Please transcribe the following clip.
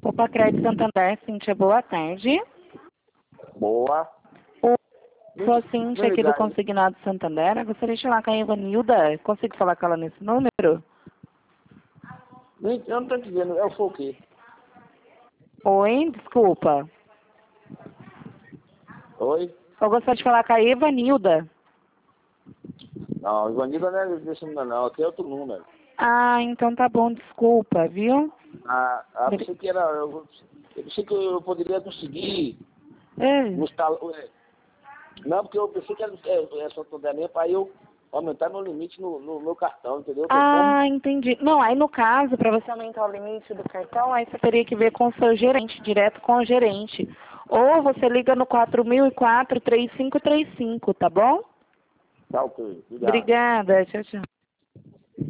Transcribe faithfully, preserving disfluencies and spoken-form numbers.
Opa, Crédito Santander, Cíntia, boa tarde. Boa. O sou a Muito Cíntia aqui do obrigado. Consignado Santander. Eu gostaria de falar com a Ivanilda. Consigo falar com ela nesse número? Nem- Eu não estou entendendo, é o quê? Oi, desculpa. Oi? Eu gostaria de falar com a Ivanilda. Não, Ivanilda não é desse número não, aqui é outro número. Ah, então tá bom, desculpa, viu? Ah, ah, eu pensei que era, eu, eu pensei que eu poderia conseguir É. no estalo, é, não, porque eu pensei que era é, é Santander mesmo, para eu aumentar meu limite no, no meu cartão, entendeu? Tem como? Ah, entendi. Não, aí no caso, para você aumentar o limite do cartão, aí você teria que ver com o seu gerente, direto com o gerente. Ou você liga no quatro mil e quatro, três cinco três cinco, tá bom? Tá ok, obrigado. Obrigada, tchau, tchau.